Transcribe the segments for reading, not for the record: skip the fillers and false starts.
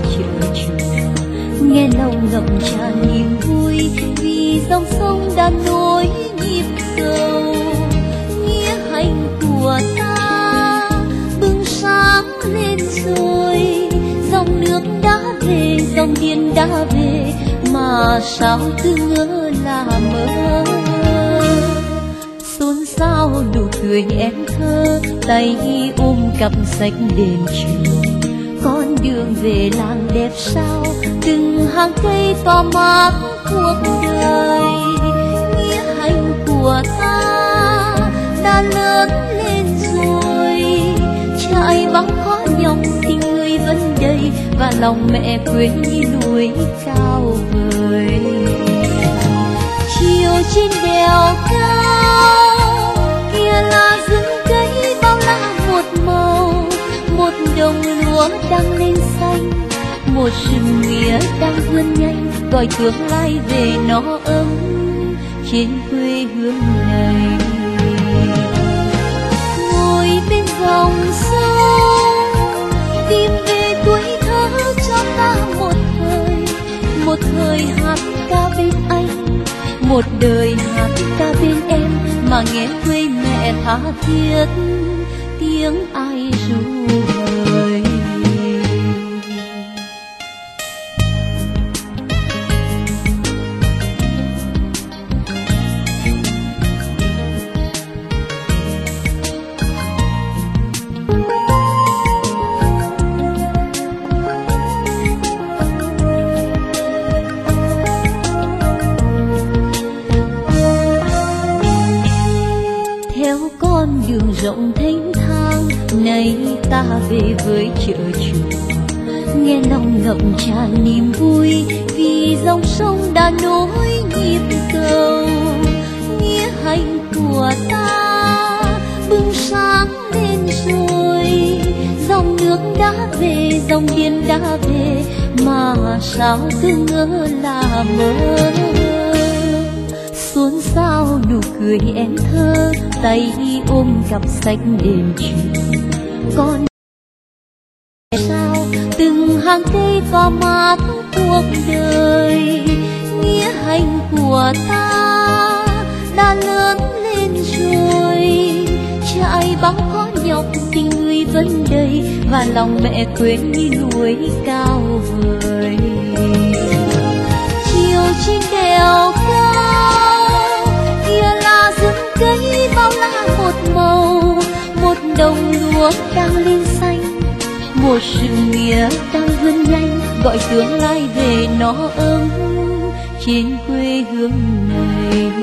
chợ chùa, nghe lòng ngập tràn niềm vui vì dòng sông đã nối nhịp cầu. Nghĩa hành của ta bừng sáng lên rồi, dòng nước đã về, dòng biển đã về, mà sao cứ ngỡ là mơ. Xôn xao nụ cười em thơ, tay ôm cặp sách đền trường. Con đường về làng đẹp sao, từng hàng cây tỏa mát cuộc đời. Nghĩa hành của ta đã lớn lên rồi, trải vắng khó nhọc tình người vẫn đầy, và lòng mẹ quên như núi cao vời. Chiều trên đèo cao kia là rừng cây bao la một màu, một đồng lúa đang lên xanh, một rừng mía đang vươn nhanh, gọi tương lai về nó ấm trên quê hương này. Ngồi bên dòng sông tìm về tuổi thơ cho ta một thời hát ca bên anh, một đời hát ca bên em, mà nghe quê mẹ tha thiết tiếng ai ru hời. Đường rộng thênh thang này ta về với chợ chùa, nghe lòng ngập tràn niềm vui vì dòng sông đã nối nhịp cầu. Nghĩa hành của ta bừng sáng lên rồi, dòng nước đã về, dòng biển đã về, mà sao cứ ngỡ là mơ. Xôn xao nụ cười em thơ, tay ôm cặp sách đền trường. Con sao từng hàng cây tỏa mát cuộc đời. Nghĩa hành của ta đã lớn lên rồi, trải bao khó nhọc tình người vẫn đầy, và lòng mẹ quên như núi cao vời. Chiều trên đèo cao kia là rừng cây bao la một màu, một đồng lúa đang lên xanh, một rừng mía đang vươn nhanh, gọi tương lai về nó ấm trên quê hương này.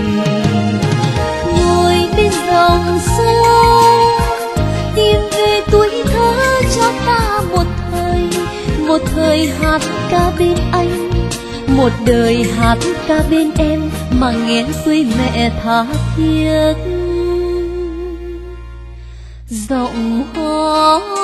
Ngồi bên dòng sông tìm về tuổi thơ cho ta một thời hát ca bên anh, một đời hát ca bên em, mà nghe quê mẹ tha thiết giọng hoa.